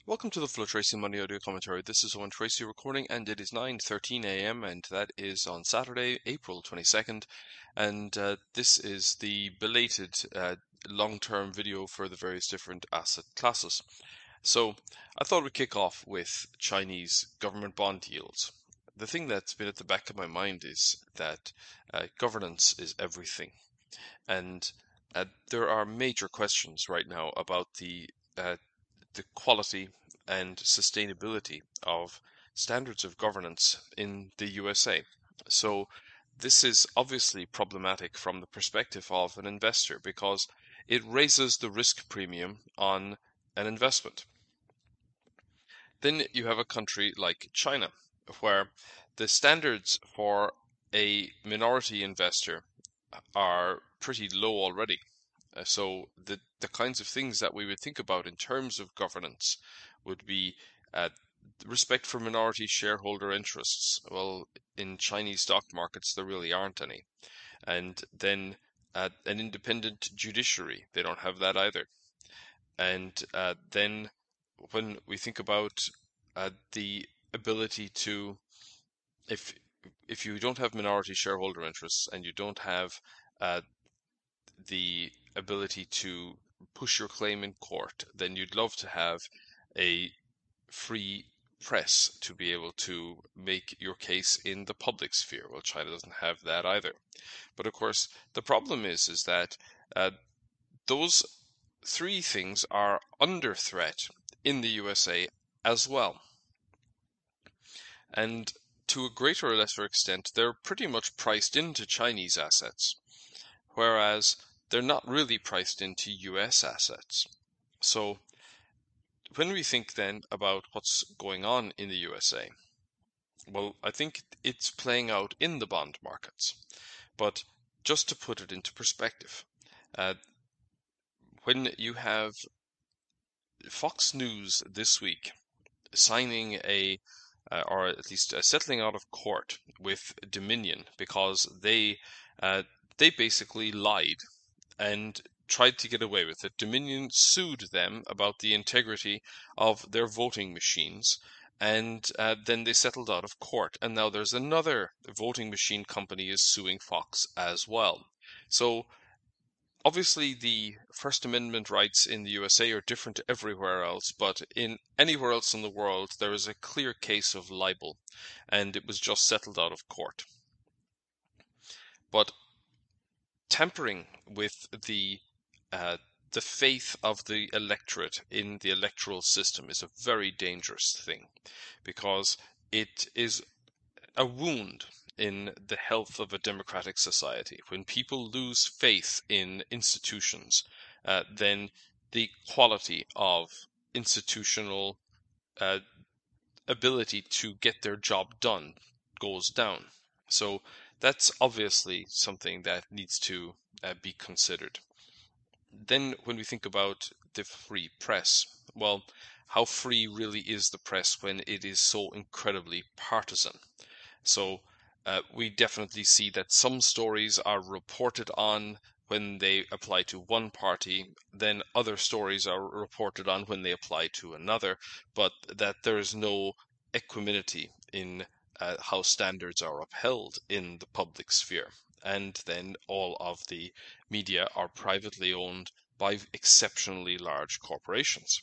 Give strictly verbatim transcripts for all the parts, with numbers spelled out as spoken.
Welcome to the Flow Tracy Money Audio Commentary. This is Owen Tracy recording, and it is nine thirteen a m, and that is on Saturday, April twenty-second. And uh, this is the belated uh, long-term video for the various different asset classes. So I thought we'd kick off with Chinese government bond yields. The thing that's been at the back of my mind is that uh, governance is everything. And uh, there are major questions right now about the uh, the quality and sustainability of standards of governance in the U S A. So this is obviously problematic from the perspective of an investor because it raises the risk premium on an investment. Then you have a country like China, where the standards for a minority investor are pretty low already. Uh, so the the kinds of things that we would think about in terms of governance would be uh, respect for minority shareholder interests. Well, in Chinese stock markets, there really aren't any. And then uh, an independent judiciary, they don't have that either. And uh, then when we think about uh, the ability to, if if you don't have minority shareholder interests and you don't have uh, the ability to push your claim in court, then you'd love to have a free press to be able to make your case in the public sphere. Well, China doesn't have that either. But of course, the problem is is that uh, those three things are under threat in the U S A as well. And to a greater or lesser extent, they're pretty much priced into Chinese assets, whereas they're not really priced into U S assets. So when we think then about what's going on in the U S A, well, I think it's playing out in the bond markets. But just to put it into perspective, uh, when you have Fox News this week signing a, uh, or at least uh, settling out of court with Dominion because they, uh, they basically lied and tried to get away with it. Dominion sued them about the integrity of their voting machines, and uh, then they settled out of court. And now there's another voting machine company is suing Fox as well. So obviously the First Amendment rights in the U S A are different to everywhere else, but in anywhere else in the world there is a clear case of libel, and it was just settled out of court. But tampering with the uh, the faith of the electorate in the electoral system is a very dangerous thing, because it is a wound in the health of a democratic society. When people lose faith in institutions, uh, then the quality of institutional uh, ability to get their job done goes down. So that's obviously something that needs to uh, be considered. Then when we think about the free press, well, how free really is the press when it is so incredibly partisan? So uh, we definitely see that some stories are reported on when they apply to one party, then other stories are reported on when they apply to another, but that there is no equanimity in uh, how standards are upheld in the public sphere. And then all of the media are privately owned by exceptionally large corporations.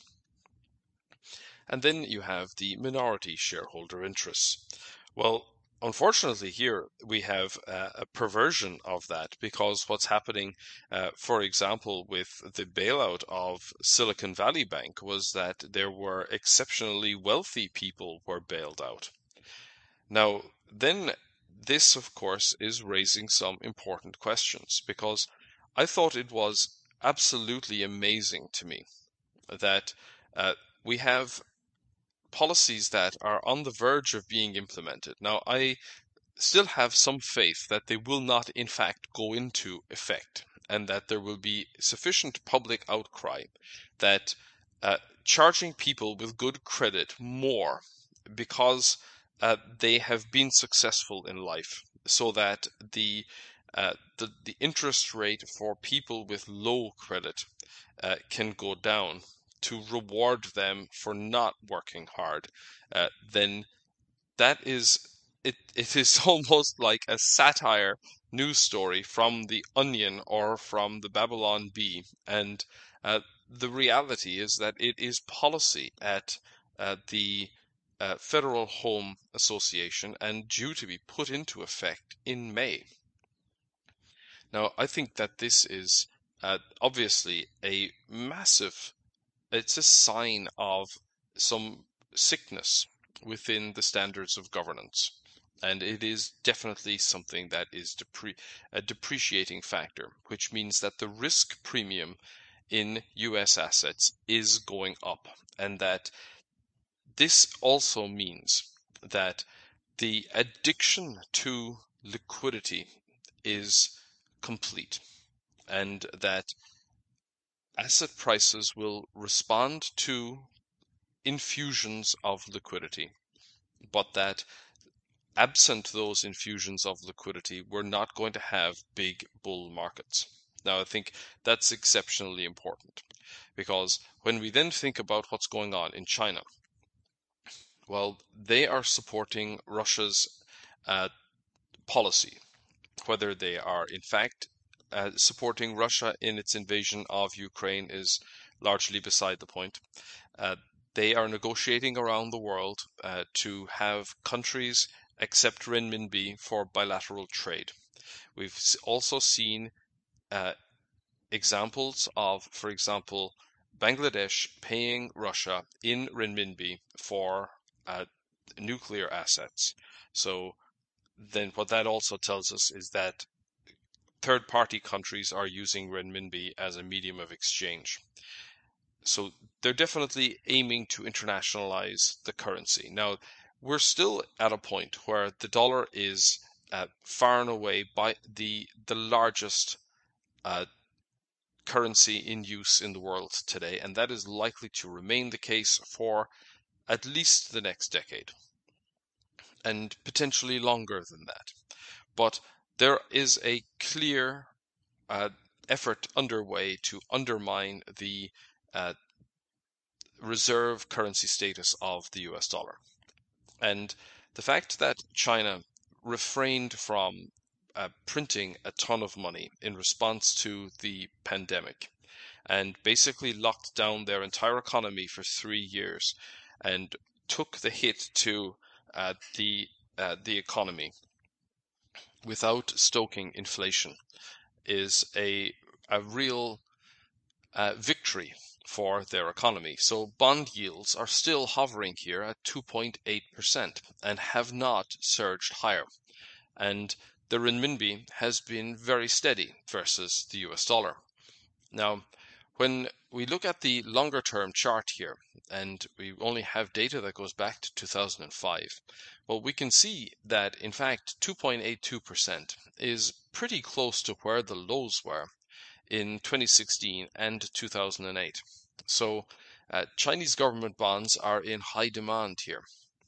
And then you have the minority shareholder interests. Well, unfortunately, here we have uh, a perversion of that, because what's happening, uh, for example, with the bailout of Silicon Valley Bank was that there were exceptionally wealthy people were bailed out. Now, then this, of course, is raising some important questions, because I thought it was absolutely amazing to me that uh, we have policies that are on the verge of being implemented. Now, I still have some faith that they will not, in fact, go into effect, and that there will be sufficient public outcry that uh, charging people with good credit more because uh, they have been successful in life, so that the uh, the the interest rate for people with low credit uh, can go down, to reward them for not working hard, uh, then that is it it is almost like a satire news story from The Onion or from the Babylon Bee. And uh, the reality is that it is policy at uh, the uh, Federal Home Association and due to be put into effect in May. Now, I think that this is uh, obviously a massive, it's a sign of some sickness within the standards of governance. And it is definitely something that is depre- a depreciating factor, which means that the risk premium in U S assets is going up. And that this also means that the addiction to liquidity is complete, and that asset prices will respond to infusions of liquidity, but that absent those infusions of liquidity, we're not going to have big bull markets. Now, I think that's exceptionally important because when we then think about what's going on in China, well, they are supporting Russia's uh, policy, whether they are in fact uh, supporting Russia in its invasion of Ukraine is largely beside the point. Uh, they are negotiating around the world uh, to have countries accept renminbi for bilateral trade. We've also seen uh, examples of, for example, Bangladesh paying Russia in renminbi for uh, nuclear assets. So then what that also tells us is that third-party countries are using renminbi as a medium of exchange. So they're definitely aiming to internationalize the currency. Now, we're still at a point where the dollar is uh, far and away by the the largest uh, currency in use in the world today, and that is likely to remain the case for at least the next decade, and potentially longer than that. But there is a clear uh, effort underway to undermine the uh, reserve currency status of the U S dollar. And the fact that China refrained from uh, printing a ton of money in response to the pandemic and basically locked down their entire economy for three years and took the hit to uh, the uh, the economy without stoking inflation is a a real uh, victory for their economy. So bond yields are still hovering here at two point eight percent and have not surged higher. And the renminbi has been very steady versus the U S dollar. Now, when we look at the longer term chart here, and we only have data that goes back to two thousand five, well, we can see that in fact two point eight two percent is pretty close to where the lows were in twenty sixteen and two thousand eight. So uh, Chinese government bonds are in high demand here.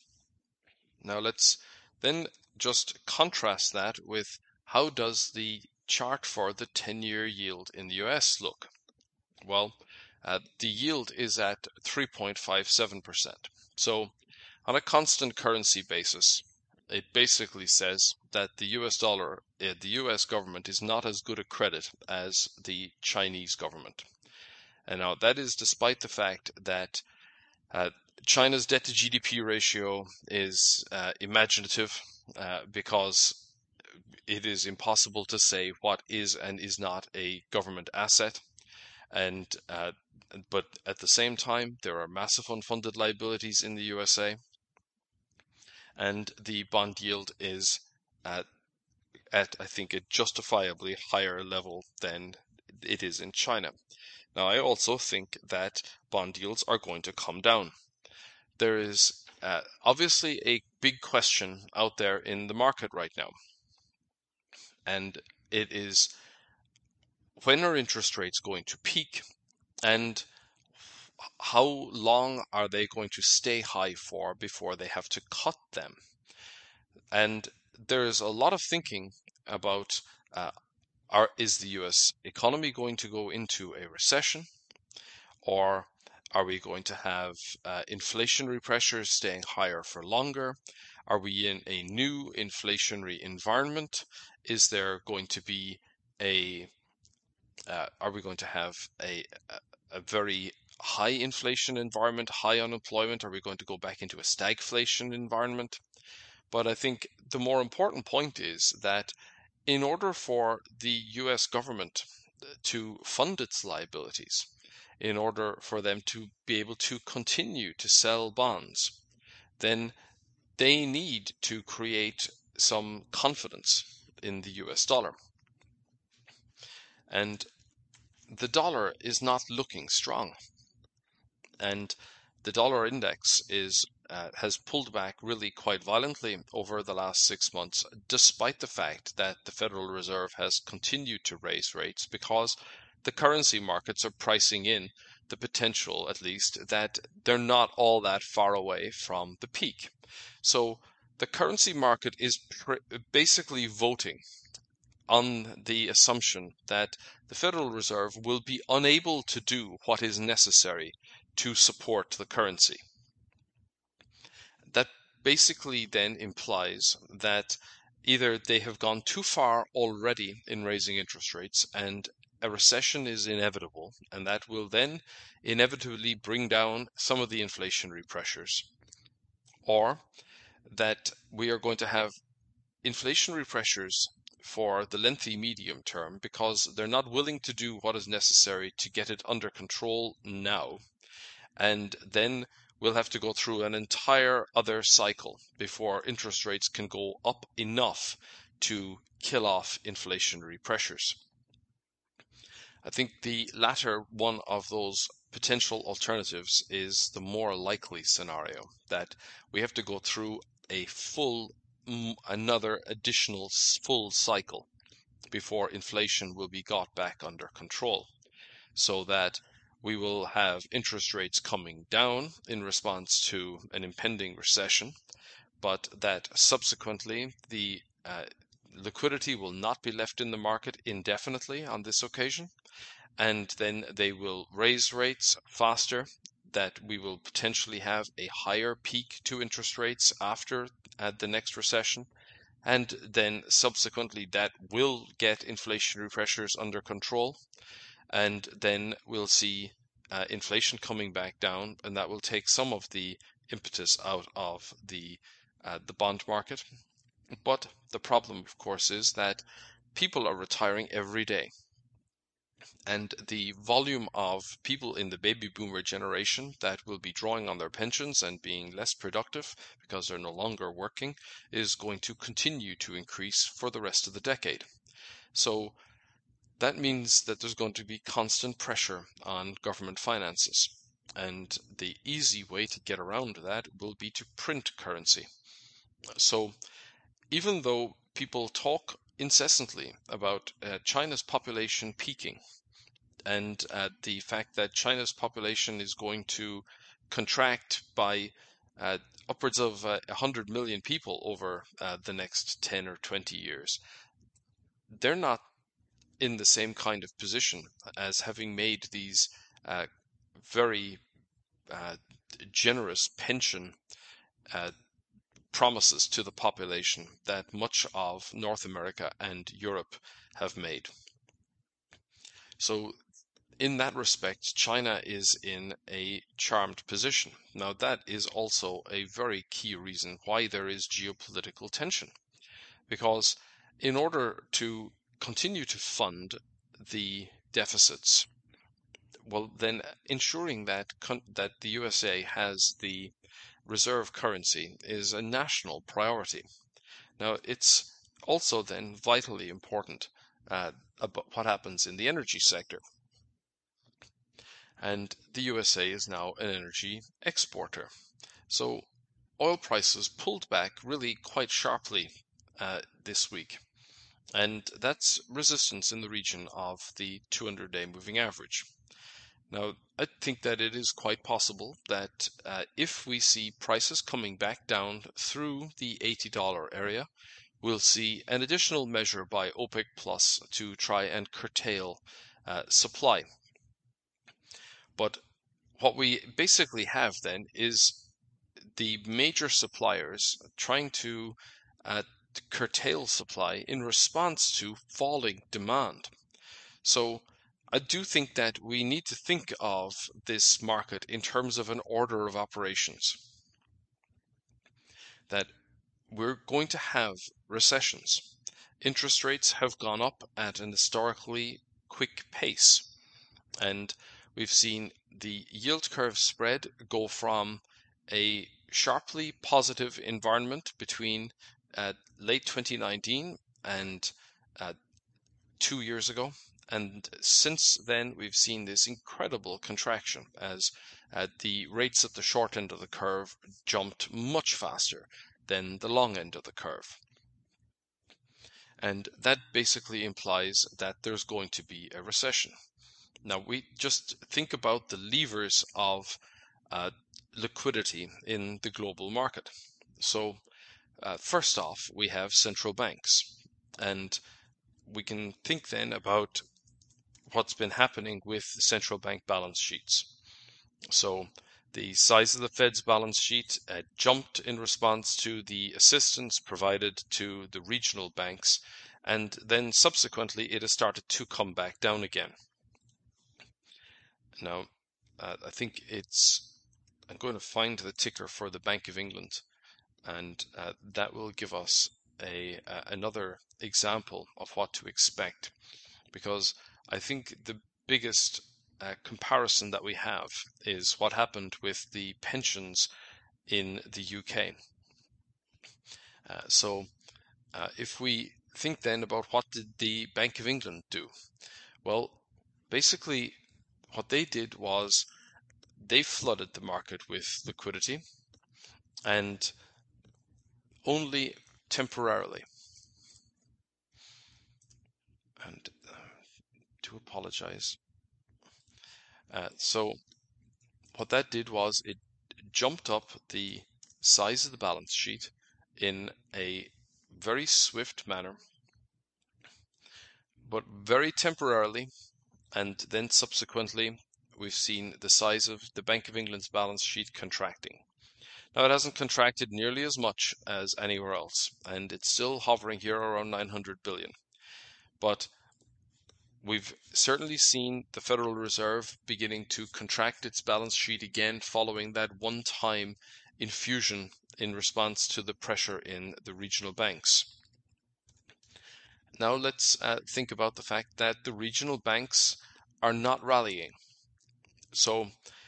Now let's then just contrast that with how does the chart for the ten-year yield in the U S look? Well, uh, the yield is at three point five seven percent. So on a constant currency basis, it basically says that the U S dollar, uh, the U S government is not as good a credit as the Chinese government. And now that is despite the fact that uh, China's debt to G D P ratio is uh, imaginative uh, because it is impossible to say what is and is not a government asset. And uh, but at the same time, there are massive unfunded liabilities in the U S A, and the bond yield is at, at I think a justifiably higher level than it is in China. Now, I also think that bond yields are going to come down. There is uh, obviously a big question out there in the market right now, and it is, when are interest rates going to peak, and how long are they going to stay high for before they have to cut them? And there's a lot of thinking about uh, are, is the U S economy going to go into a recession, or Are we going to have uh, inflationary pressures staying higher for longer? Are we in a new inflationary environment? Is there going to be a, uh, are we going to have a, a, a very high inflation environment, high unemployment? Are we going to go back into a stagflation environment? But I think the more important point is that in order for the U S government to fund its liabilities, in order for them to be able to continue to sell bonds, then they need to create some confidence in the U S dollar. And the dollar is not looking strong. And the dollar index is uh, has pulled back really quite violently over the last six months, despite the fact that the Federal Reserve has continued to raise rates, because the currency markets are pricing in the potential, at least, that they're not all that far away from the peak. So the currency market is basically voting on the assumption that the Federal Reserve will be unable to do what is necessary to support the currency. That basically then implies that either they have gone too far already in raising interest rates and a recession is inevitable, and that will then inevitably bring down some of the inflationary pressures, or that we are going to have inflationary pressures for the lengthy medium term because they're not willing to do what is necessary to get it under control now. And then we'll have to go through an entire other cycle before interest rates can go up enough to kill off inflationary pressures. I think the latter one of those potential alternatives is the more likely scenario, that we have to go through a full, another additional full cycle before inflation will be got back under control, so that we will have interest rates coming down in response to an impending recession, but that subsequently the uh, liquidity will not be left in the market indefinitely on this occasion, and then they will raise rates faster, that we will potentially have a higher peak to interest rates after uh, the next recession, and then subsequently that will get inflationary pressures under control, and then we'll see uh, inflation coming back down, and that will take some of the impetus out of the uh, the bond market. But the problem, of course, is that people are retiring every day. And the volume of people in the baby boomer generation that will be drawing on their pensions and being less productive because they're no longer working is going to continue to increase for the rest of the decade. So that means that there's going to be constant pressure on government finances. And the easy way to get around that will be to print currency. So even though people talk incessantly about uh, China's population peaking, and uh, the fact that China's population is going to contract by uh, upwards of uh, one hundred million people over uh, the next ten or twenty years, they're not in the same kind of position as having made these uh, very uh, generous pension uh, promises to the population that much of North America and Europe have made. So in that respect, China is in a charmed position. Now, that is also a very key reason why there is geopolitical tension, because in order to continue to fund the deficits, well, then ensuring that that the U S A has the reserve currency is a national priority. Now, it's also then vitally important uh, about what happens in the energy sector. And the U S A is now an energy exporter. So oil prices pulled back really quite sharply uh, this week. And that's resistance in the region of the two hundred day moving average. Now, I think that it is quite possible that uh, if we see prices coming back down through the eighty dollar area, we'll see an additional measure by OPEC Plus to try and curtail uh, supply. But what we basically have then is the major suppliers trying to uh, curtail supply in response to falling demand. So I do think that we need to think of this market in terms of an order of operations, that we're going to have recessions. Interest rates have gone up at an historically quick pace, and we've seen the yield curve spread go from a sharply positive environment between uh, late twenty nineteen and uh, two years ago. And since then, we've seen this incredible contraction as uh, the rates at the short end of the curve jumped much faster than the long end of the curve. And that basically implies that there's going to be a recession. Now, we just think about the levers of uh, liquidity in the global market. So, uh, first off, we have central banks. And we can think then about what's been happening with central bank balance sheets. So, the size of the Fed's balance sheet uh, jumped in response to the assistance provided to the regional banks, and then subsequently it has started to come back down again. Now, uh, I think it's, I'm going to find the ticker for the Bank of England, and uh, that will give us a uh, another example of what to expect, because I think the biggest uh, comparison that we have is what happened with the pensions in the U K. Uh, so uh, if we think then about what did the Bank of England do? Well, basically what they did was they flooded the market with liquidity, and only temporarily. And uh, to apologize. Uh, so what that did was it jumped up the size of the balance sheet in a very swift manner, but very temporarily, and then subsequently we've seen the size of the Bank of England's balance sheet contracting. Now, it hasn't contracted nearly as much as anywhere else, and it's still hovering here around nine hundred billion. But we've certainly seen the Federal Reserve beginning to contract its balance sheet again following that one-time infusion in response to the pressure in the regional banks. Now let's uh, think about the fact that the regional banks are not rallying. So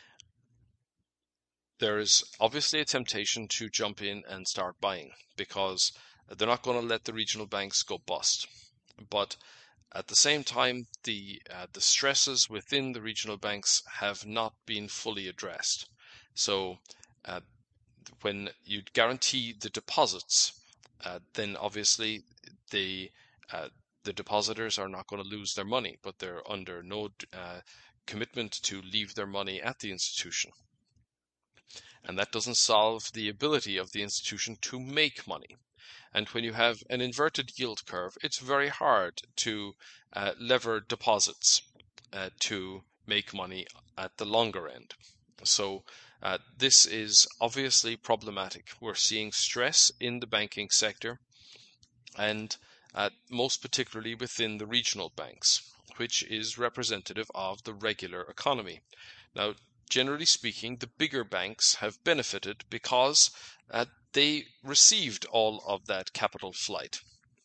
there is obviously a temptation to jump in and start buying, because they're not going to let the regional banks go bust. But at the same time, the uh, the stresses within the regional banks have not been fully addressed. So uh, when you guarantee the deposits, uh, then obviously the uh, the depositors are not going to lose their money, but they're under no uh, commitment to leave their money at the institution. And that doesn't solve the ability of the institution to make money. And when you have an inverted yield curve, it's very hard to uh, lever deposits uh, to make money at the longer end. So uh, this is obviously problematic. We're seeing stress in the banking sector, and uh, most particularly within the regional banks, which is representative of the regular economy. Now, generally speaking, the bigger banks have benefited because uh, they received all of that capital flight.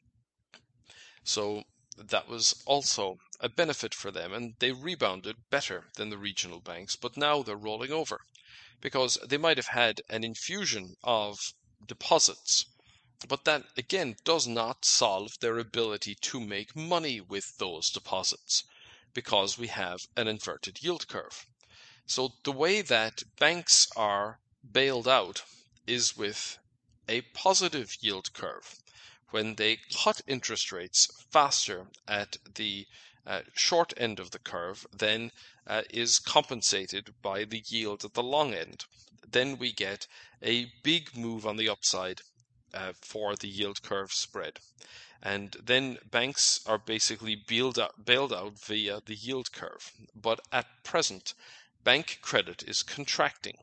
So that was also a benefit for them, and they rebounded better than the regional banks, but now they're rolling over because they might have had an infusion of deposits, but that again does not solve their ability to make money with those deposits, because we have an inverted yield curve. So the way that banks are bailed out is with a positive yield curve, when they cut interest rates faster at the uh, short end of the curve than uh, is compensated by the yield at the long end. Then we get a big move on the upside uh, for the yield curve spread. And then banks are basically bailed out, bailed out via the yield curve. But at present, bank credit is contracting.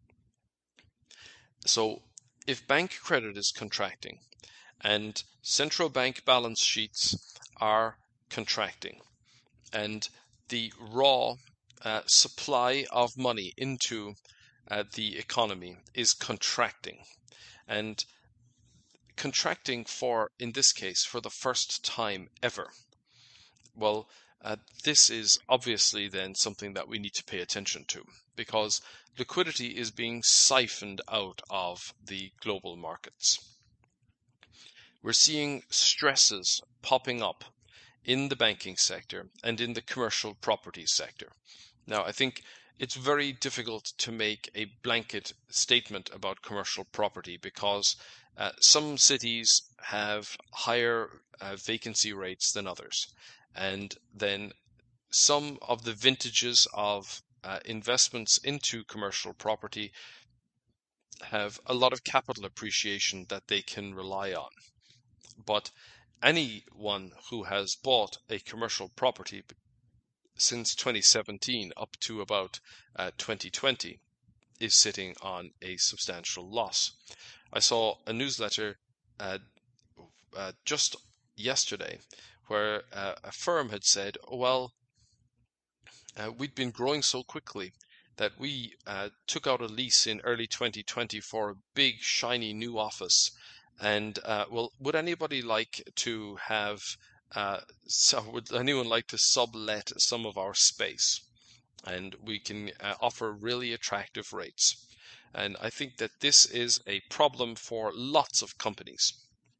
So if bank credit is contracting and central bank balance sheets are contracting and the raw uh, supply of money into uh, the economy is contracting, and contracting for, in this case, for the first time ever, well, uh, this is obviously then something that we need to pay attention to, because liquidity is being siphoned out of the global markets. We're seeing stresses popping up in the banking sector and in the commercial property sector. Now, I think it's very difficult to make a blanket statement about commercial property because uh, some cities have higher uh, vacancy rates than others. And then some of the vintages of uh, investments into commercial property have a lot of capital appreciation that they can rely on. But anyone who has bought a commercial property since twenty seventeen up to about uh, twenty twenty is sitting on a substantial loss. I saw a newsletter uh, uh, just yesterday where uh, a firm had said, oh, well, uh, we'd been growing so quickly that we uh, took out a lease in early twenty twenty for a big, shiny new office. And, uh, well, would anybody like to have, uh, so would anyone like to sublet some of our space? And we can uh, offer really attractive rates. And I think that this is a problem for lots of companies.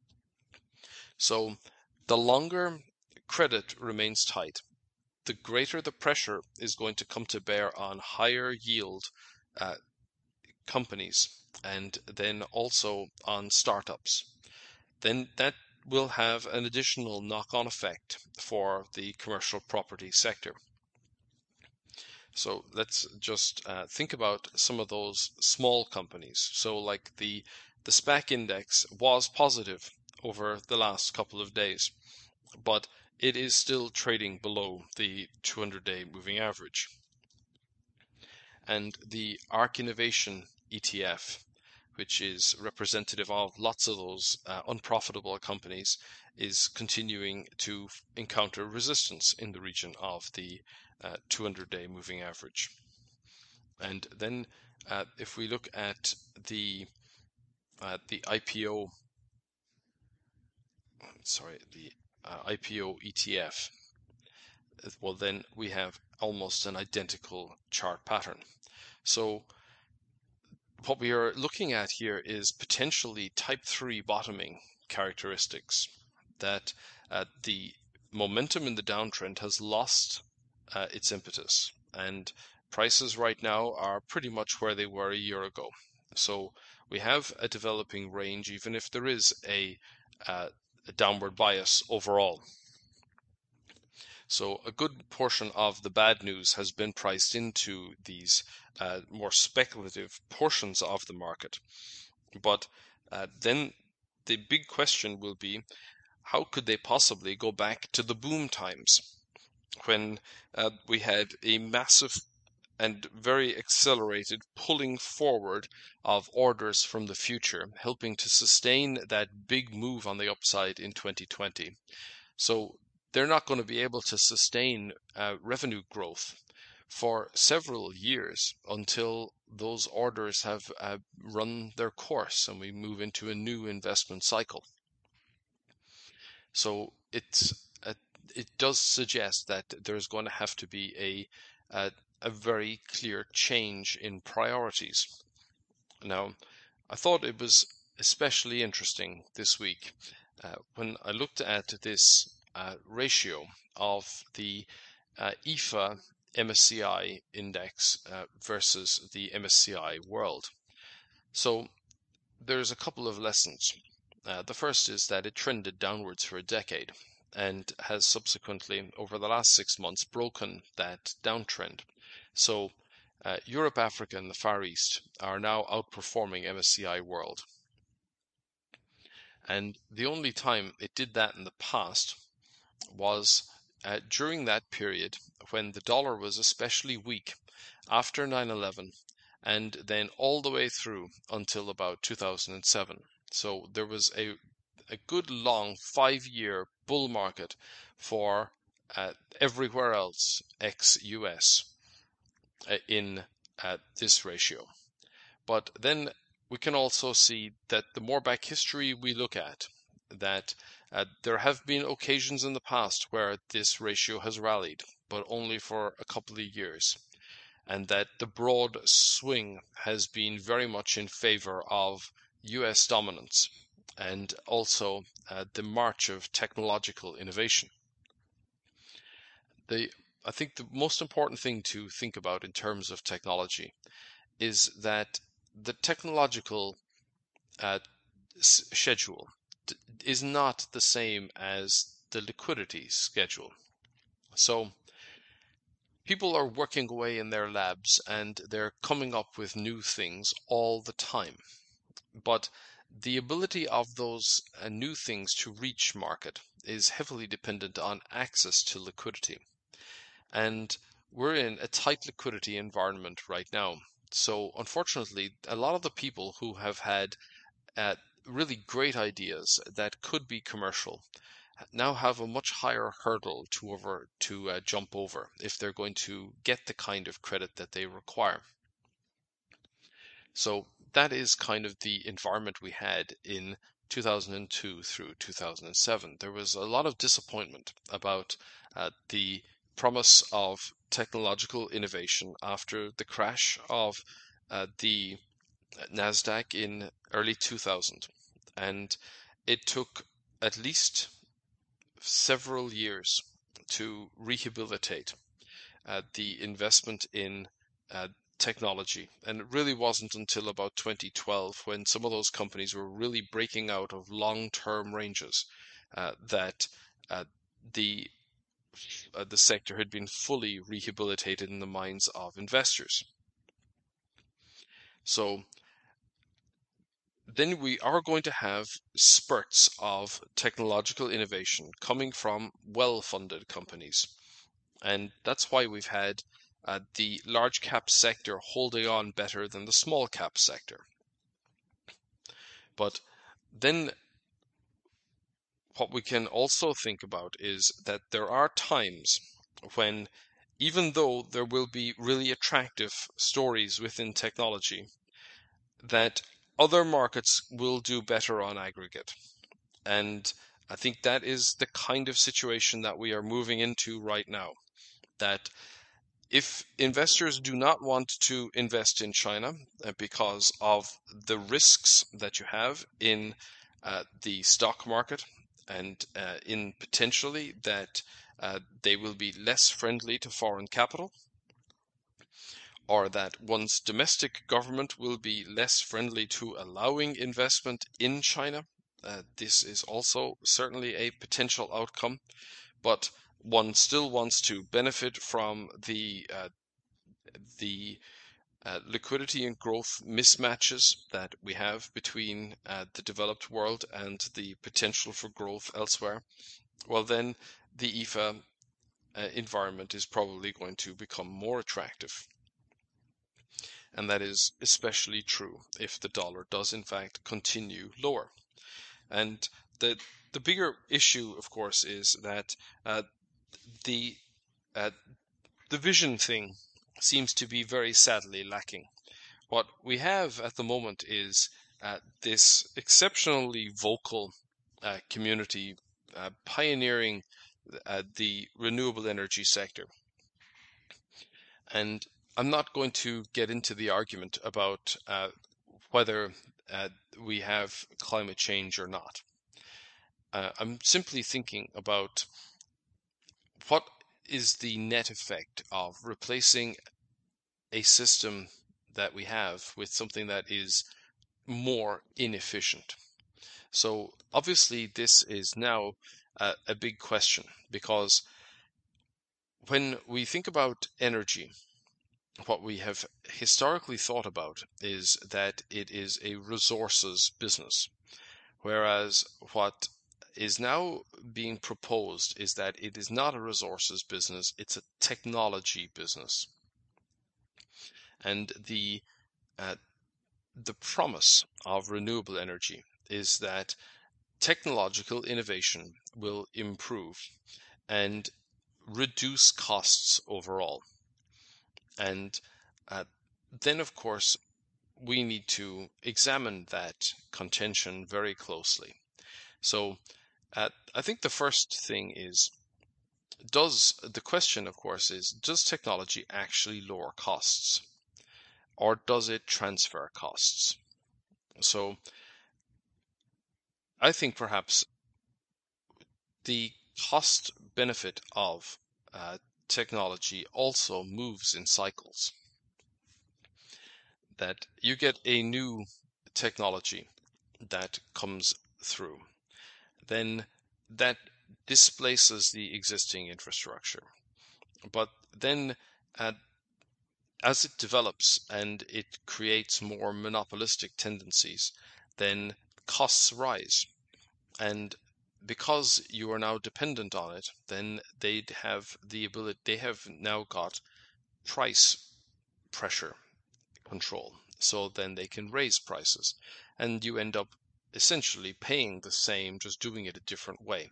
So the longer credit remains tight, the greater the pressure is going to come to bear on higher yield uh, companies and then also on startups. Then that will have an additional knock-on effect for the commercial property sector. So let's just uh, think about some of those small companies. So like the, the SPAC index was positive over the last couple of days, but it is still trading below the two hundred day moving average. And the ARK Innovation E T F, which is representative of lots of those uh, unprofitable companies, is continuing to encounter resistance in the region of the uh, two hundred day moving average. And then uh, if we look at the uh, the I P O, sorry, the uh, I P O E T F, well, then we have almost an identical chart pattern. So what we are looking at here is potentially type three bottoming characteristics, that uh, the momentum in the downtrend has lost uh, its impetus, and prices right now are pretty much where they were a year ago. So we have a developing range, even if there is a, uh, a downward bias overall. So a good portion of the bad news has been priced into these uh, more speculative portions of the market. But uh, then the big question will be, how could they possibly go back to the boom times when uh, we had a massive and very accelerated pulling forward of orders from the future, helping to sustain that big move on the upside in twenty twenty. So they're not going to be able to sustain uh, revenue growth for several years until those orders have uh, run their course and we move into a new investment cycle. So it's uh, it does suggest that there's going to have to be a a, a very clear change in priorities. Now, I thought it was especially interesting this week uh, when I looked at this Uh, ratio of the uh, E F A M S C I index uh, versus the M S C I world. So there's a couple of lessons. Uh, the first is that it trended downwards for a decade and has subsequently, over the last six months, broken that downtrend. So uh, Europe, Africa, and the Far East are now outperforming M S C I world. And the only time it did that in the past was uh, during that period when the dollar was especially weak after nine eleven, and then all the way through until about two thousand seven. So there was a, a good long five-year bull market for uh, everywhere else ex-U S uh, in uh, this ratio. But then we can also see that the more back history we look at, that uh, there have been occasions in the past where this ratio has rallied, but only for a couple of years, and that the broad swing has been very much in favor of U S dominance and also uh, the march of technological innovation. The, I think the most important thing to think about in terms of technology is that the technological uh, schedule is not the same as the liquidity schedule. So people are working away in their labs and they're coming up with new things all the time. But the ability of those uh, new things to reach market is heavily dependent on access to liquidity. And we're in a tight liquidity environment right now. So unfortunately, a lot of the people who have had uh, really great ideas that could be commercial now have a much higher hurdle to over to uh, jump over if they're going to get the kind of credit that they require. So that is kind of the environment we had in two thousand two through two thousand seven. There was a lot of disappointment about uh, the promise of technological innovation after the crash of uh, the NASDAQ in early two thousand. And it took at least several years to rehabilitate uh, the investment in uh, technology. And it really wasn't until about twenty twelve, when some of those companies were really breaking out of long-term ranges, uh, that uh, the uh, the sector had been fully rehabilitated in the minds of investors. So then we are going to have spurts of technological innovation coming from well-funded companies. And that's why we've had uh, the large cap sector holding on better than the small cap sector. But then what we can also think about is that there are times when, even though there will be really attractive stories within technology, that other markets will do better on aggregate. And I think that is the kind of situation that we are moving into right now. That if investors do not want to invest in China uh, because of the risks that you have in uh, the stock market, and uh, in potentially that uh, they will be less friendly to foreign capital, or that one's domestic government will be less friendly to allowing investment in China, uh, this is also certainly a potential outcome. But one still wants to benefit from the uh, the uh, liquidity and growth mismatches that we have between uh, the developed world and the potential for growth elsewhere. Well, then the I F A uh, environment is probably going to become more attractive. And that is especially true if the dollar does in fact continue lower. And the the bigger issue, of course, is that uh, the uh, the vision thing seems to be very sadly lacking. What we have at the moment is uh, this exceptionally vocal uh, community uh, pioneering uh, the renewable energy sector. And I'm not going to get into the argument about uh, whether uh, we have climate change or not. Uh, I'm simply thinking about what is the net effect of replacing a system that we have with something that is more inefficient. So obviously this is now a, a big question, because when we think about energy, what we have historically thought about is that it is a resources business, whereas what is now being proposed is that it is not a resources business, it's a technology business. And the uh, the promise of renewable energy is that technological innovation will improve and reduce costs overall. And uh, then, of course, we need to examine that contention very closely. So uh, I think the first thing is, does the question, of course, is does technology actually lower costs, or does it transfer costs? So I think perhaps the cost benefit of uh, technology also moves in cycles. That you get a new technology that comes through, then that displaces the existing infrastructure. But then uh, as it develops and it creates more monopolistic tendencies, then costs rise. And because you are now dependent on it, then they have the ability, they have now got price pressure control. So then they can raise prices, and you end up essentially paying the same, just doing it a different way.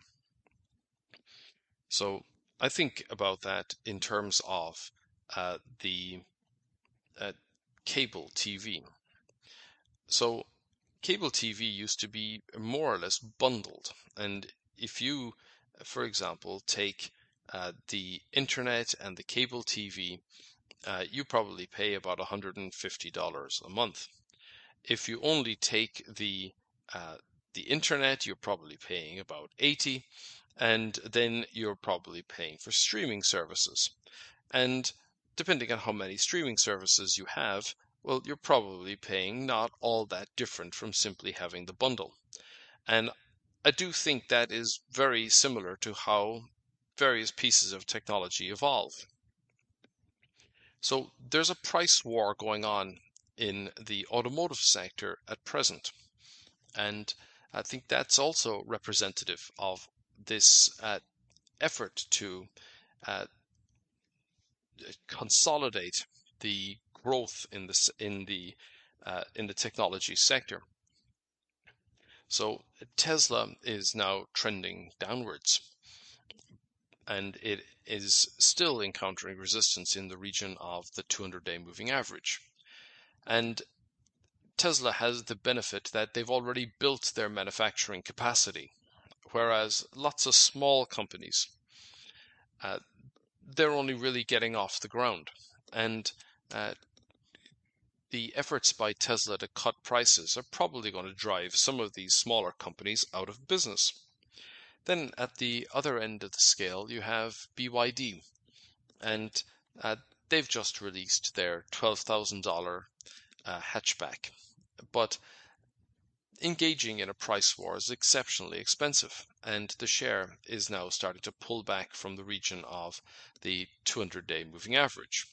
So I think about that in terms of uh, the uh, cable T V. So cable T V used to be more or less bundled. And if you, for example, take uh, the internet and the cable T V, uh, you probably pay about one hundred fifty dollars a month. If you only take the uh, the internet, you're probably paying about eighty, and then you're probably paying for streaming services. And depending on how many streaming services you have, well, you're probably paying not all that different from simply having the bundle. And I do think that is very similar to how various pieces of technology evolve. So there's a price war going on in the automotive sector at present. And I think that's also representative of this uh, effort to uh, consolidate the growth in the in the uh, in the technology sector. So Tesla is now trending downwards, and it is still encountering resistance in the region of the two hundred day moving average. And Tesla has the benefit that they've already built their manufacturing capacity, whereas lots of small companies, uh, they're only really getting off the ground. And uh, the efforts by Tesla to cut prices are probably going to drive some of these smaller companies out of business. Then at the other end of the scale, you have B Y D, and uh, they've just released their twelve thousand dollars uh, hatchback. But engaging in a price war is exceptionally expensive, and the share is now starting to pull back from the region of the two hundred day moving average.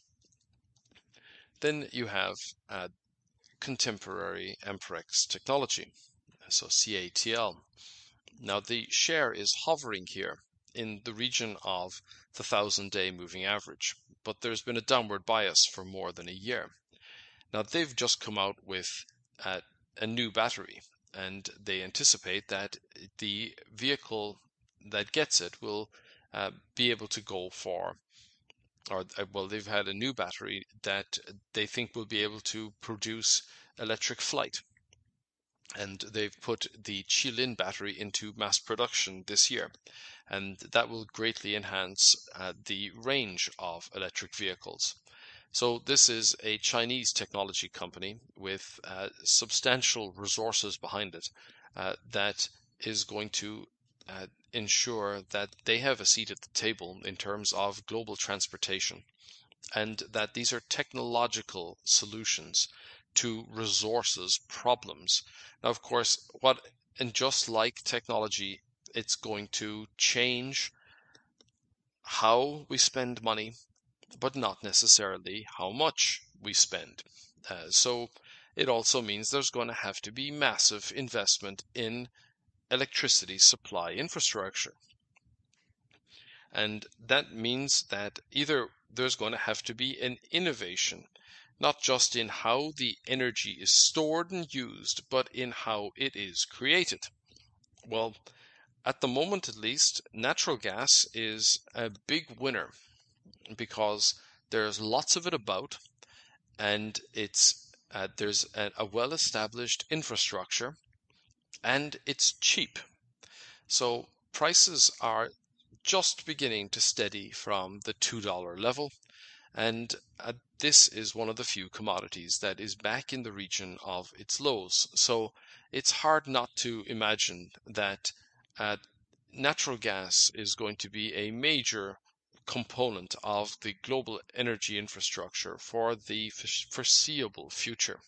Then you have uh, contemporary Amperex technology, so C A T L. Now the share is hovering here in the region of the thousand day moving average, but there's been a downward bias for more than a year. Now they've just come out with uh, a new battery, and they anticipate that the vehicle that gets it will uh, be able to go for, or uh, well, they've had a new battery that they think will be able to produce electric flight. And they've put the Qilin battery into mass production this year, and that will greatly enhance uh, the range of electric vehicles. So this is a Chinese technology company with uh, substantial resources behind it uh, that is going to uh, ensure that they have a seat at the table in terms of global transportation, and that these are technological solutions to resources problems. Now, of course, what and just like technology, it's going to change how we spend money, but not necessarily how much we spend. Uh, so it also means there's going to have to be massive investment in electricity supply infrastructure. And that means that either there's going to have to be an innovation not just in how the energy is stored and used, but in how it is created. Well, at the moment at least, natural gas is a big winner because there's lots of it about, and it's uh, there's a, a well-established infrastructure, and it's cheap. So prices are just beginning to steady from the two dollar level, and uh, this is one of the few commodities that is back in the region of its lows. So it's hard not to imagine that uh, natural gas is going to be a major component of the global energy infrastructure for the foreseeable future.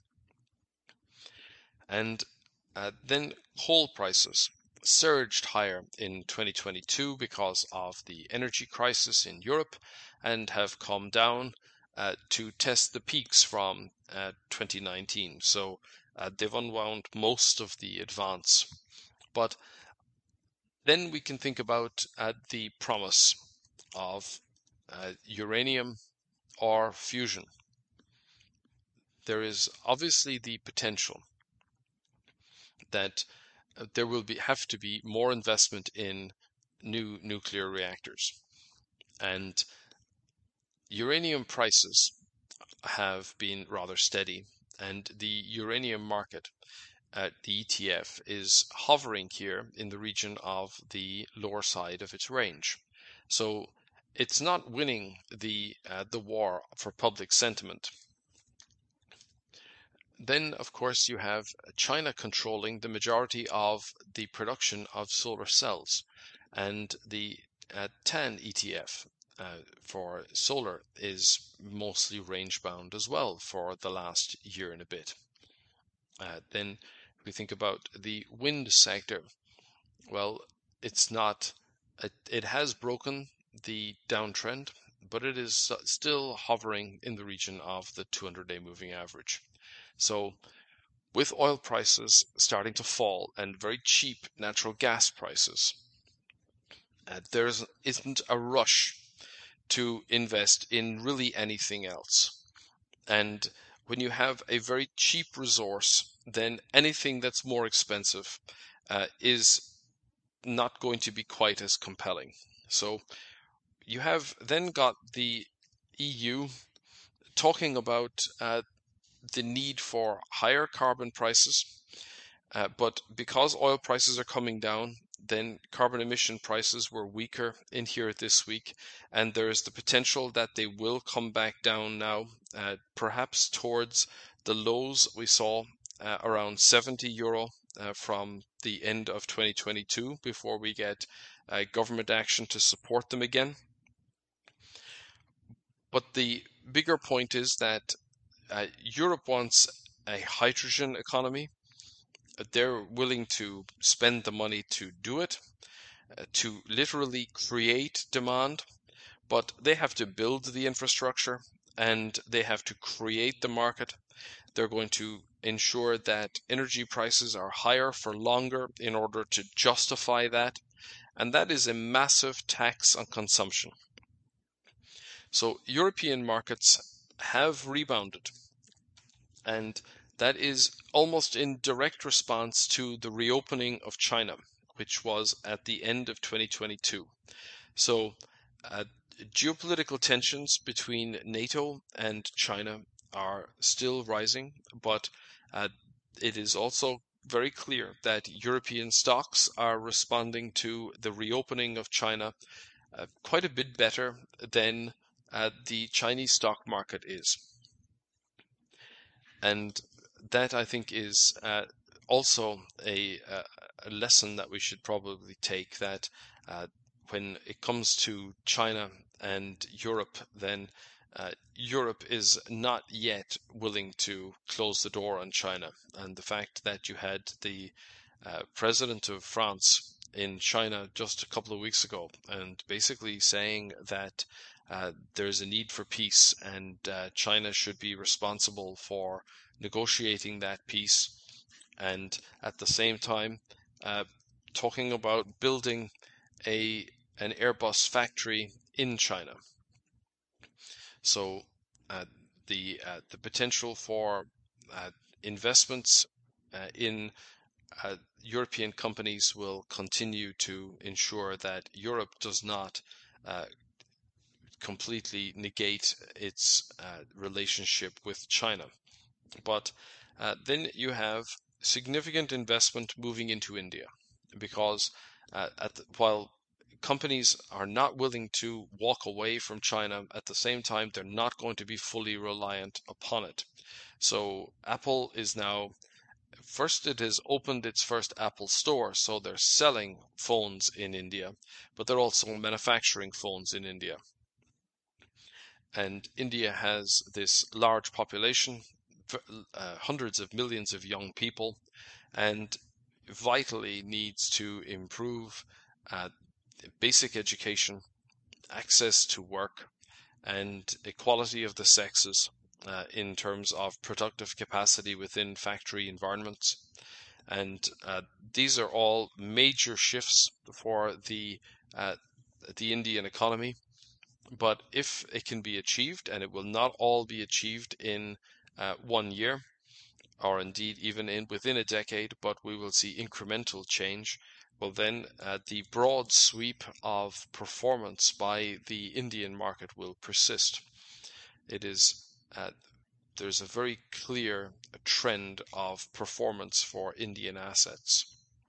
And uh, then coal prices surged higher in twenty twenty-two because of the energy crisis in Europe, and have come down uh, to test the peaks from uh, twenty nineteen. So uh, they've unwound most of the advance. But then we can think about uh, the promise of uh, uranium or fusion. There is obviously the potential that uh, there will be have to be more investment in new nuclear reactors. And uranium prices have been rather steady, and the uranium market, uh, the E T F, is hovering here in the region of the lower side of its range. So it's not winning the uh, the war for public sentiment. Then, of course, you have China controlling the majority of the production of solar cells, and the uh, TAN E T F uh, for solar is mostly range bound as well for the last year and a bit. Uh, then we think about the wind sector. Well, it's not, it, it has broken the downtrend, but it is still hovering in the region of the two hundred day moving average. So with oil prices starting to fall and very cheap natural gas prices, uh, there isn't a rush to invest in really anything else. And when you have a very cheap resource, then anything that's more expensive uh, is not going to be quite as compelling. So you have then got the E U talking about uh, the need for higher carbon prices. Uh, but because oil prices are coming down, then carbon emission prices were weaker in here this week, and there is the potential that they will come back down now, uh, perhaps towards the lows we saw uh, around seventy euro uh, from the end of twenty twenty-two before we get uh, government action to support them again. But the bigger point is that uh, Europe wants a hydrogen economy. They're willing to spend the money to do it, uh, to literally create demand, but they have to build the infrastructure and they have to create the market. They're going to ensure that energy prices are higher for longer in order to justify that, and that is a massive tax on consumption. So European markets have rebounded, and that is almost in direct response to the reopening of China, which was at the end of twenty twenty-two. So uh, geopolitical tensions between NATO and China are still rising, but uh, it is also very clear that European stocks are responding to the reopening of China uh, quite a bit better than uh, the Chinese stock market is. And that, I think, is uh, also a, a lesson that we should probably take, that uh, when it comes to China and Europe, then uh, Europe is not yet willing to close the door on China. And the fact that you had the uh, president of France in China just a couple of weeks ago and basically saying that uh, there's a need for peace, and uh, China should be responsible for negotiating that peace, and at the same time uh, talking about building a an Airbus factory in China. So uh, the uh, the potential for uh, investments uh, in uh, European companies will continue to ensure that Europe does not uh, completely negate its uh, relationship with China. But uh, then you have significant investment moving into India because uh, at the, while companies are not willing to walk away from China, at the same time they're not going to be fully reliant upon it. So Apple is now, first it has opened its first Apple store, so they're selling phones in India, but they're also manufacturing phones in India. And India has this large population, uh, hundreds of millions of young people, and vitally needs to improve uh, basic education, access to work, and equality of the sexes uh, in terms of productive capacity within factory environments. And uh, these are all major shifts for the uh, the Indian economy. But if it can be achieved, and it will not all be achieved in uh, one year, or indeed even in within a decade, but we will see incremental change, well then uh, the broad sweep of performance by the Indian market will persist. It is uh, there's a very clear trend of performance for Indian assets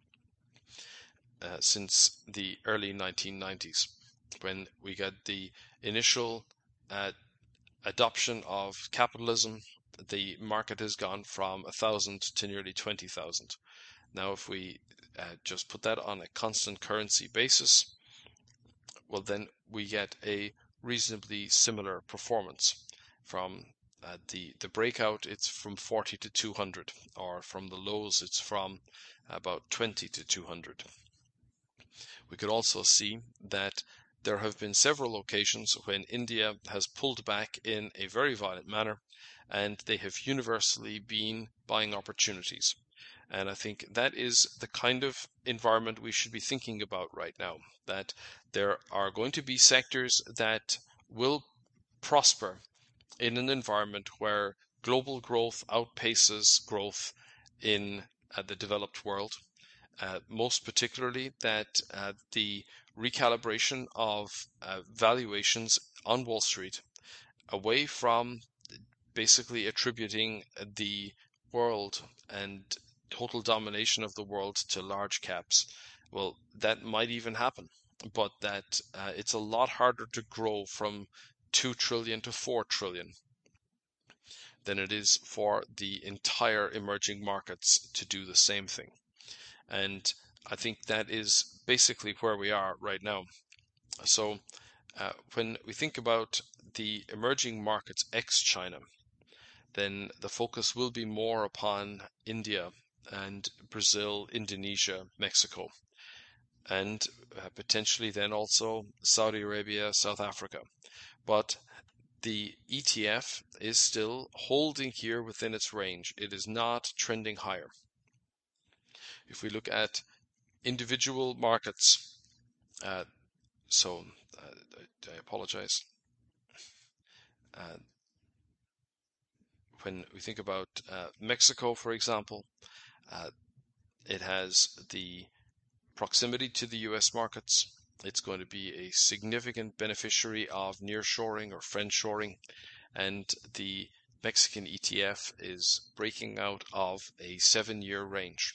uh, since the early nineteen nineties, when we got the initial uh, adoption of capitalism. The market has gone from a thousand to nearly twenty thousand. Now, if we uh, just put that on a constant currency basis, well, then we get a reasonably similar performance. From uh, the the breakout, it's from forty to two hundred, or from the lows, it's from about twenty to two hundred. We could also see that there have been several occasions when India has pulled back in a very violent manner, and they have universally been buying opportunities. And I think that is the kind of environment we should be thinking about right now, that there are going to be sectors that will prosper in an environment where global growth outpaces growth in uh, the developed world. Uh, most particularly that uh, the recalibration of uh, valuations on Wall Street away from basically attributing the world and total domination of the world to large caps. Well, that might even happen, but that uh, it's a lot harder to grow from two trillion to four trillion than it is for the entire emerging markets to do the same thing. And I think that is basically where we are right now. So uh, when we think about the emerging markets ex-China, then the focus will be more upon India and Brazil, Indonesia, Mexico, and uh, potentially then also Saudi Arabia, South Africa. But the E T F is still holding here within its range. It is not trending higher. If we look at individual markets, uh, so uh, I apologize. Uh, when we think about uh, Mexico, for example, uh, it has the proximity to the U S markets. It's going to be a significant beneficiary of nearshoring or friendshoring, and the Mexican E T F is breaking out of a seven-year range.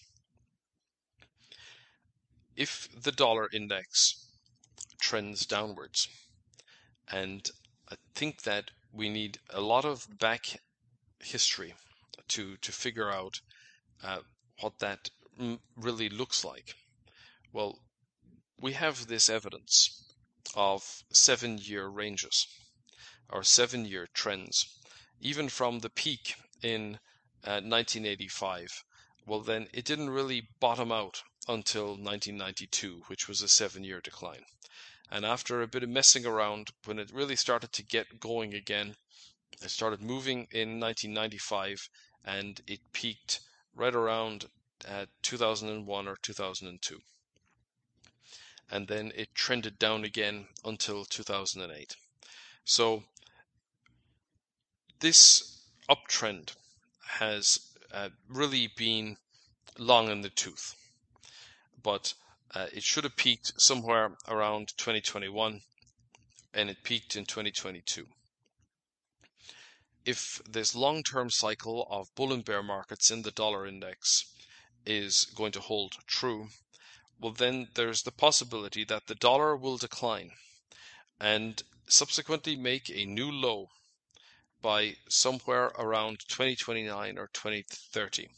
If the dollar index trends downwards, and I think that we need a lot of back history to to figure out uh, what that really looks like. Well, we have this evidence of seven-year ranges or seven-year trends, even from the peak in uh, nineteen eighty-five. Well, then it didn't really bottom out until nineteen ninety-two, which was a seven-year decline. And after a bit of messing around, when it really started to get going again, it started moving in nineteen ninety-five, and it peaked right around uh, two thousand one or two thousand two. And then it trended down again until two thousand eight. So this uptrend has uh, really been long in the tooth, but uh, it should have peaked somewhere around twenty twenty-one, and it peaked in twenty twenty-two. If this long-term cycle of bull and bear markets in the dollar index is going to hold true, well, then there's the possibility that the dollar will decline and subsequently make a new low by somewhere around twenty twenty-nine or twenty thirty.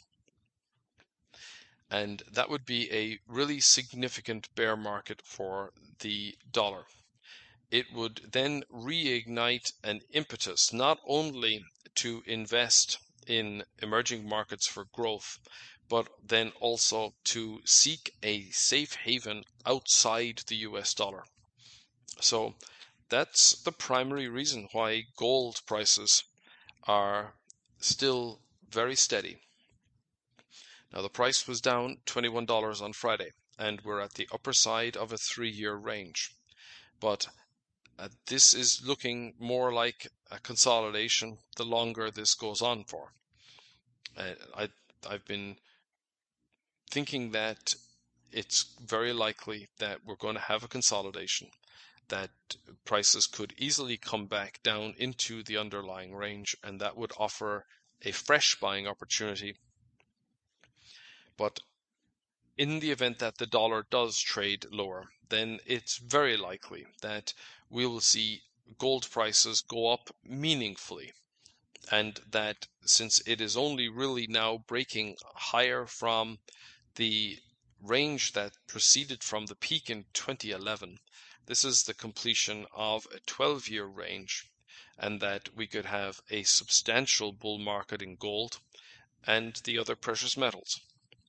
And that would be a really significant bear market for the dollar. It would then reignite an impetus not only to invest in emerging markets for growth, but then also to seek a safe haven outside the U S dollar. So that's the primary reason why gold prices are still very steady. Now, the price was down twenty-one dollars on Friday, and we're at the upper side of a three-year range. But uh, this is looking more like a consolidation the longer this goes on for. Uh, I, I've been thinking that it's very likely that we're going to have a consolidation, that prices could easily come back down into the underlying range, and that would offer a fresh buying opportunity. But in the event that the dollar does trade lower, then it's very likely that we will see gold prices go up meaningfully, and that since it is only really now breaking higher from the range that proceeded from the peak in twenty eleven, this is the completion of a twelve-year range, and that we could have a substantial bull market in gold and the other precious metals.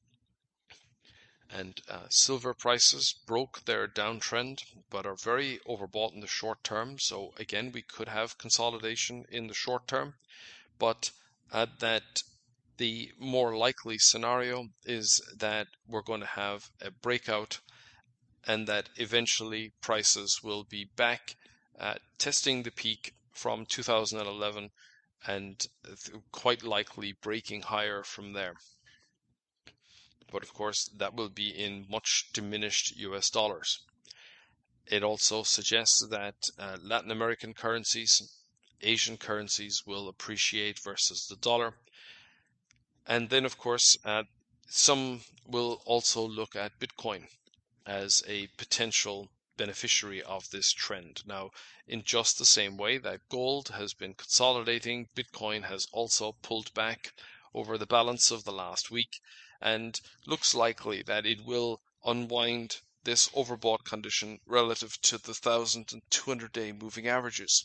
And uh, silver prices broke their downtrend, but are very overbought in the short term. So again, we could have consolidation in the short term, but uh, that the more likely scenario is that we're going to have a breakout, and that eventually prices will be back uh, testing the peak from two thousand eleven, and quite likely breaking higher from there. But of course, that will be in much diminished U S dollars. It also suggests that uh, Latin American currencies, Asian currencies will appreciate versus the dollar. And then, of course, uh, some will also look at Bitcoin as a potential beneficiary of this trend. Now, in just the same way that gold has been consolidating, Bitcoin has also pulled back over the balance of the last week, and looks likely that it will unwind this overbought condition relative to the one thousand and two hundred day moving averages.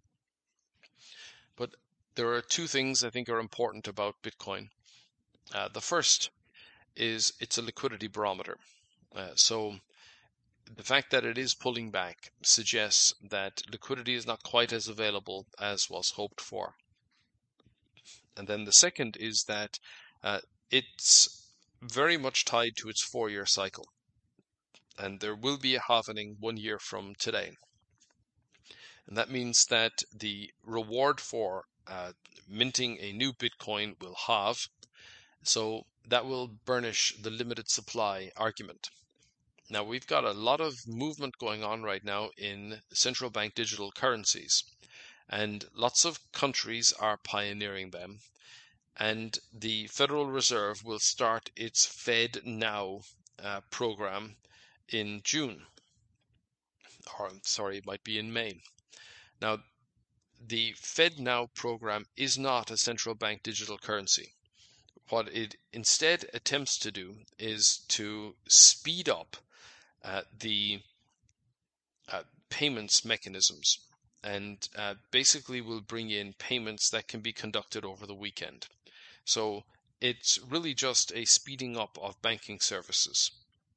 But there are two things I think are important about Bitcoin. Uh, the first is it's a liquidity barometer. Uh, so the fact that it is pulling back suggests that liquidity is not quite as available as was hoped for. And then the second is that uh, it's very much tied to its four-year cycle. And there will be a halvening one year from today. And that means that the reward for uh, minting a new Bitcoin will halve. So that will burnish the limited supply argument. Now, we've got a lot of movement going on right now in central bank digital currencies, and lots of countries are pioneering them. And the Federal Reserve will start its FedNow uh, program in June, or sorry, it might be in May. Now, the FedNow program is not a central bank digital currency. What it instead attempts to do is to speed up uh, the uh, payments mechanisms, and uh, basically will bring in payments that can be conducted over the weekend. So it's really just a speeding up of banking services,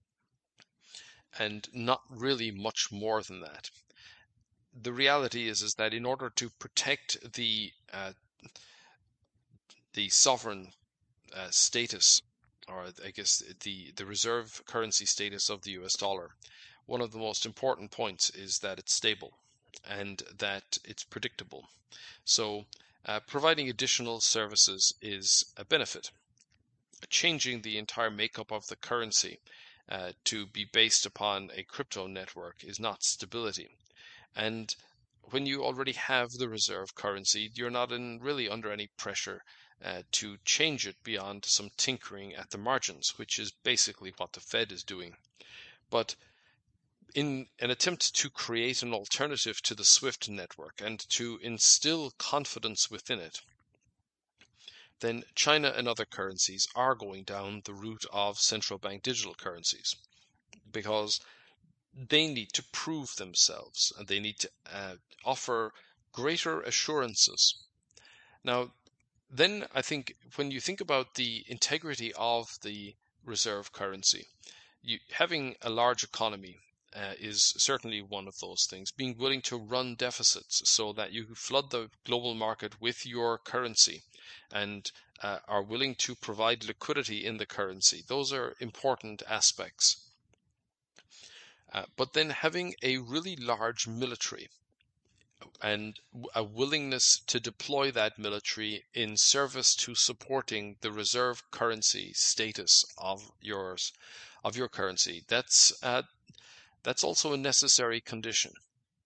and not really much more than that. The reality is is that in order to protect the uh, the sovereign uh, status, or I guess the the reserve currency status of the U S dollar, one of the most important points is that it's stable and that it's predictable. So uh, providing additional services is a benefit. Changing the entire makeup of the currency uh, to be based upon a crypto network is not stability. And when you already have the reserve currency, you're not in really under any pressure uh, to change it beyond some tinkering at the margins, which is basically what the Fed is doing. But in an attempt to create an alternative to the SWIFT network and to instill confidence within it, then China and other currencies are going down the route of central bank digital currencies, because they need to prove themselves and they need to uh, offer greater assurances. Now, then I think when you think about the integrity of the reserve currency, you, having a large economy uh, is certainly one of those things. Being willing to run deficits so that you flood the global market with your currency and uh, are willing to provide liquidity in the currency. Those are important aspects. Uh, but then having a really large military and a willingness to deploy that military in service to supporting the reserve currency status of yours, of your currency, that's uh, that's also a necessary condition.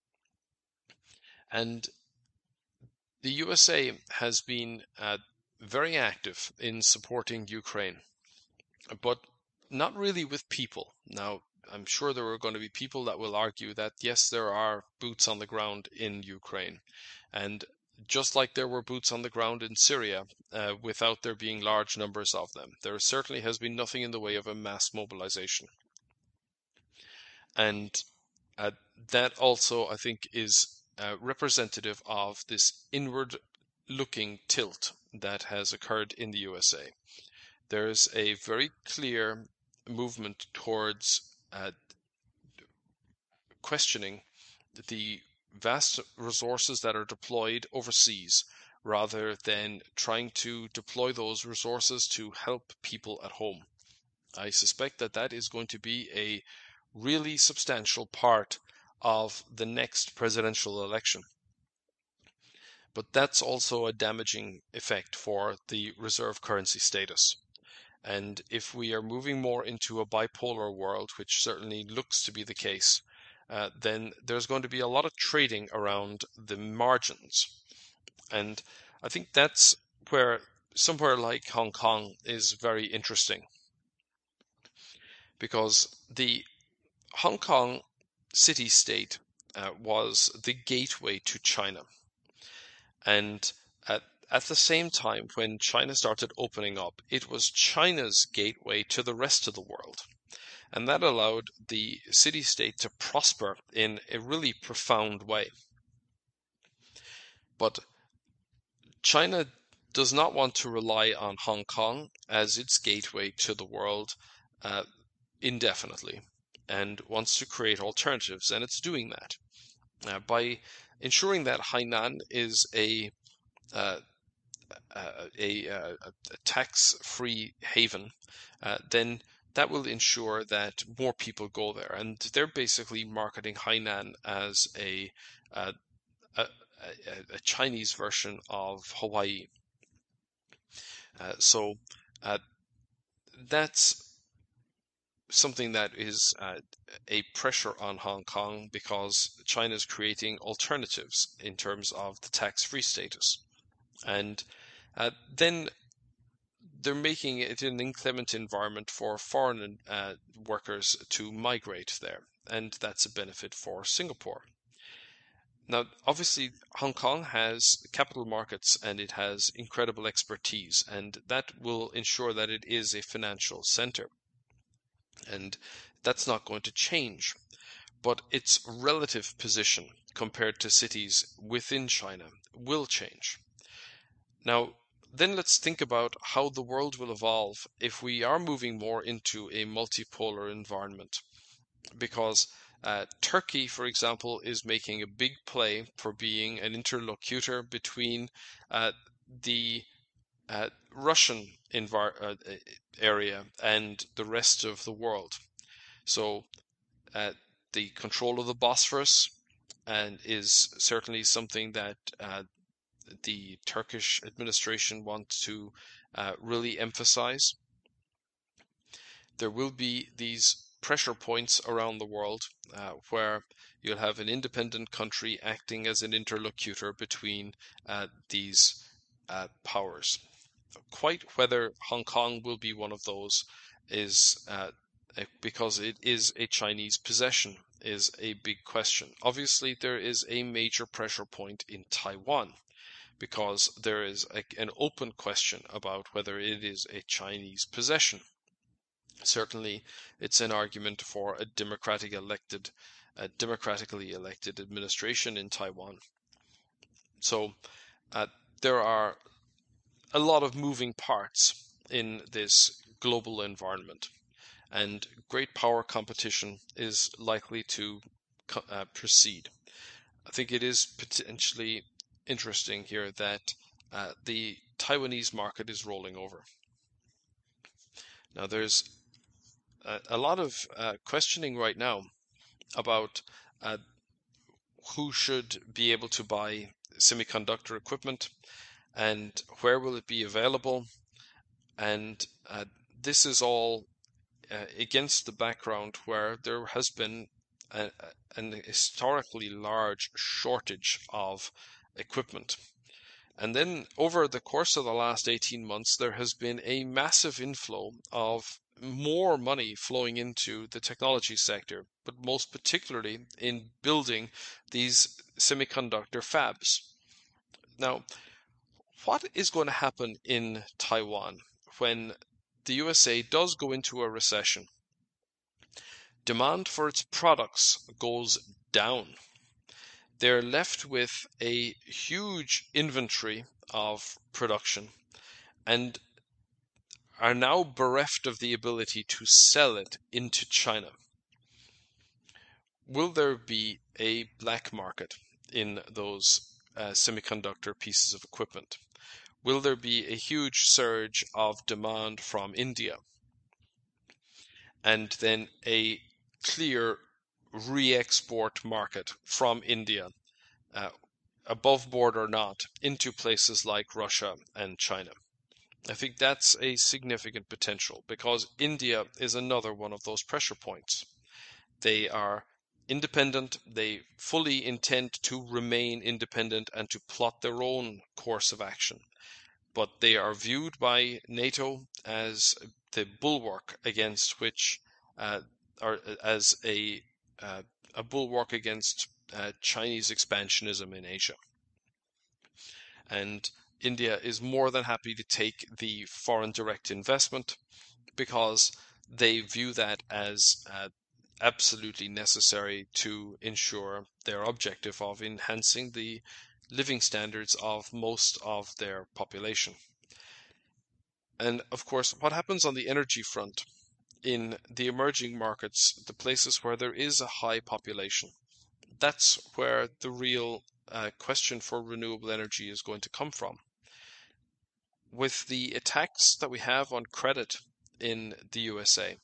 And the U S A has been uh, very active in supporting Ukraine, but not really with people. Now, I'm sure there are going to be people that will argue that, yes, there are boots on the ground in Ukraine. And just like there were boots on the ground in Syria, uh, without there being large numbers of them, there certainly has been nothing in the way of a mass mobilization. And uh, that also, I think, is uh, representative of this inward-looking tilt that has occurred in the U S A. There's a very clear movement towards uh, questioning the vast resources that are deployed overseas rather than trying to deploy those resources to help people at home. I suspect that that is going to be a really substantial part of the next presidential election. But that's also a damaging effect for the reserve currency status. And if we are moving more into a bipolar world, which certainly looks to be the case, uh, then there's going to be a lot of trading around the margins. And I think that's where somewhere like Hong Kong is very interesting, because the Hong Kong city-state uh, was the gateway to China. And at, at the same time, when China started opening up, it was China's gateway to the rest of the world. And that allowed the city-state to prosper in a really profound way. But China does not want to rely on Hong Kong as its gateway to the world uh, indefinitely, and wants to create alternatives, and it's doing that uh, by ensuring that Hainan is a uh, uh, a, uh, a tax-free haven. Uh, then that will ensure that more people go there, and they're basically marketing Hainan as a uh, a, a, a Chinese version of Hawaii. Uh, so uh, that's something that is uh, a pressure on Hong Kong, because China is creating alternatives in terms of the tax-free status. And uh, then they're making it an inclement environment for foreign uh, workers to migrate there. And that's a benefit for Singapore. Now, obviously, Hong Kong has capital markets and it has incredible expertise, and that will ensure that it is a financial center. And that's not going to change. But its relative position compared to cities within China will change. Now, then let's think about how the world will evolve if we are moving more into a multipolar environment. Because uh, Turkey, for example, is making a big play for being an interlocutor between uh, the uh, Russian uh, area and the rest of the world. So uh, the control of the Bosphorus and is certainly something that uh, the Turkish administration wants to uh, really emphasize. There will be these pressure points around the world uh, where you'll have an independent country acting as an interlocutor between uh, these uh, powers. Quite whether Hong Kong will be one of those is uh, because it is a Chinese possession is a big question. Obviously, there is a major pressure point in Taiwan because there is a, an open question about whether it is a Chinese possession. Certainly, it's an argument for a democratic elected, a democratically elected administration in Taiwan. So uh, there are a lot of moving parts in this global environment, and great power competition is likely to uh, proceed. I think it is potentially interesting here that uh, the Taiwanese market is rolling over. Now, there's a, a lot of uh, questioning right now about uh, who should be able to buy semiconductor equipment and where will it be available. And uh, this is all uh, against the background where there has been a, an historically large shortage of equipment. And then over the course of the last eighteen months, there has been a massive inflow of more money flowing into the technology sector, but most particularly in building these semiconductor fabs. Now, what is going to happen in Taiwan when the U S A does go into a recession? Demand for its products goes down. They're left with a huge inventory of production and are now bereft of the ability to sell it into China. Will there be a black market in those uh, semiconductor pieces of equipment? Will there be a huge surge of demand from India? And then a clear re-export market from India, uh, above board or not, into places like Russia and China. I think that's a significant potential because India is another one of those pressure points. They are independent, they fully intend to remain independent and to plot their own course of action. But they are viewed by NATO as the bulwark against which, uh, or as a uh, a bulwark against uh, Chinese expansionism in Asia. And India is more than happy to take the foreign direct investment because they view that as uh, absolutely necessary to ensure their objective of enhancing the living standards of most of their population. And of course, what happens on the energy front in the emerging markets, the places where there is a high population, that's where the real uh, question for renewable energy is going to come from. With the attacks that we have on credit in the U S A,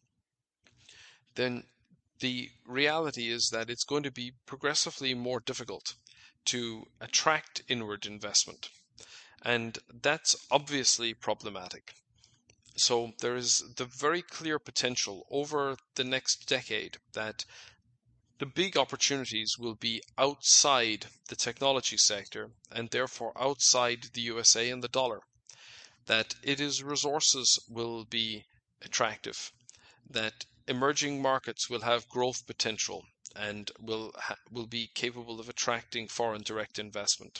then the reality is that it's going to be progressively more difficult to attract inward investment. And that's obviously problematic. So there is the very clear potential over the next decade that the big opportunities will be outside the technology sector and therefore outside the U S A and the dollar. That it is resources will be attractive, that emerging markets will have growth potential and will ha- will be capable of attracting foreign direct investment.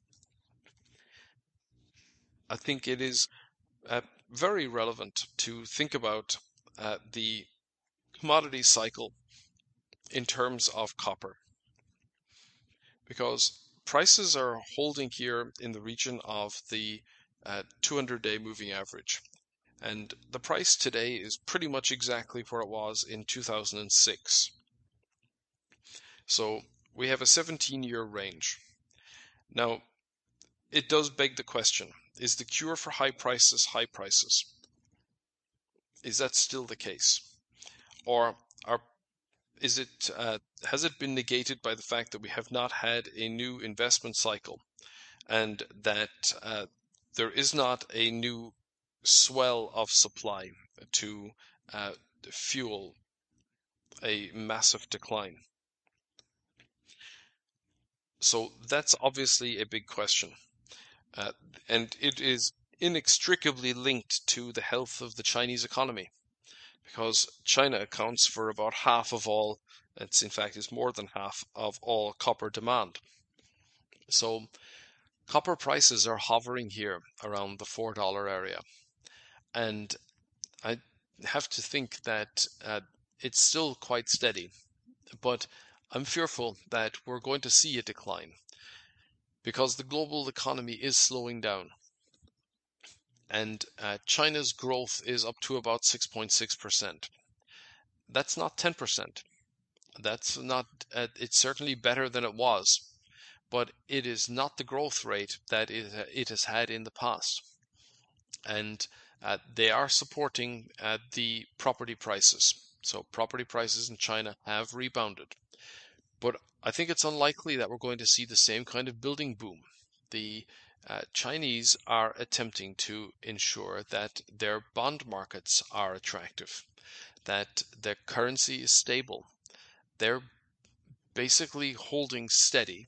I think it is uh, very relevant to think about uh, the commodity cycle in terms of copper, because prices are holding here in the region of the uh, two hundred day moving average. And the price today is pretty much exactly where it was in two thousand six. So we have a seventeen year range. Now, it does beg the question, is the cure for high prices high prices? Is that still the case? Or are is it uh, has it been negated by the fact that we have not had a new investment cycle and that uh, there is not a new swell of supply to uh, fuel a massive decline. So that's obviously a big question. Uh, and it is inextricably linked to the health of the Chinese economy, because China accounts for about half of all, it's in fact is more than half of all copper demand. So copper prices are hovering here around the four dollar area. And I have to think that uh, it's still quite steady, but I'm fearful that we're going to see a decline because the global economy is slowing down. And uh, China's growth is up to about six point six percent. That's not ten percent. That's not, uh, it's certainly better than it was, but it is not the growth rate that it, uh, it has had in the past. And uh, they are supporting uh, the property prices. So property prices in China have rebounded. But I think it's unlikely that we're going to see the same kind of building boom. The uh, Chinese are attempting to ensure that their bond markets are attractive, that their currency is stable. They're basically holding steady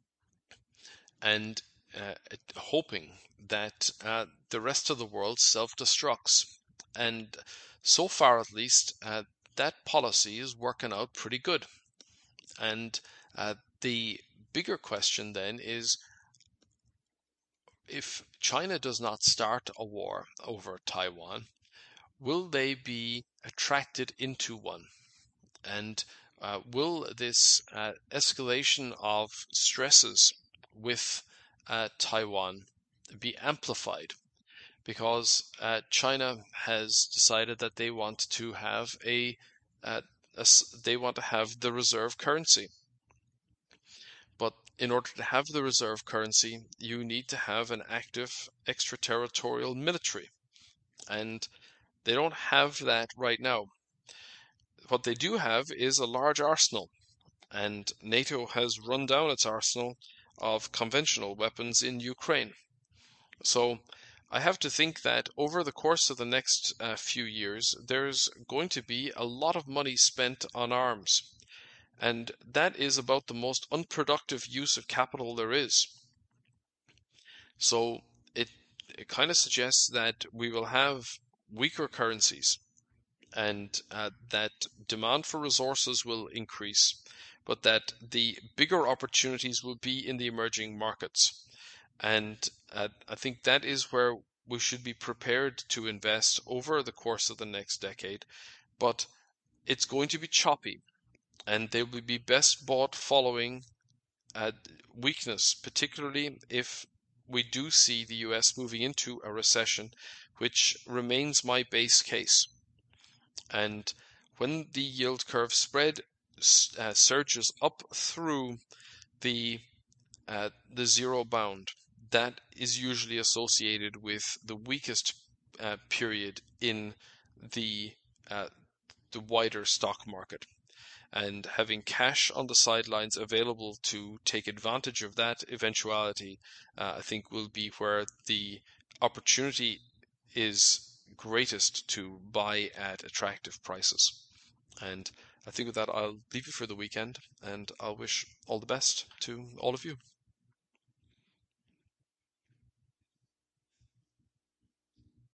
and uh, hoping that uh, the rest of the world self-destructs. And so far, at least, uh, that policy is working out pretty good. And uh, the bigger question then is, if China does not start a war over Taiwan, will they be attracted into one? And uh, will this uh, escalation of stresses with uh, Taiwan be amplified? Because uh, China has decided that they want to have a, uh, a they want to have the reserve currency. But in order to have the reserve currency, you need to have an active extraterritorial military. And they don't have that right now. What they do have is a large arsenal, and NATO has run down its arsenal of conventional weapons in Ukraine. So I have to think that over the course of the next uh, few years, there's going to be a lot of money spent on arms. And that is about the most unproductive use of capital there is. So it, it kind of suggests that we will have weaker currencies, and uh, that demand for resources will increase, but that the bigger opportunities will be in the emerging markets. And uh, I think that is where we should be prepared to invest over the course of the next decade. But it's going to be choppy, and they will be best bought following uh, weakness, particularly if we do see the U S moving into a recession, which remains my base case. And when the yield curve spread uh, surges up through the uh, the zero bound, that is usually associated with the weakest uh, period in the uh, the wider stock market. And having cash on the sidelines available to take advantage of that eventuality, uh, I think will be where the opportunity is greatest to buy at attractive prices. And I think with that, I'll leave you for the weekend, and I'll wish all the best to all of you.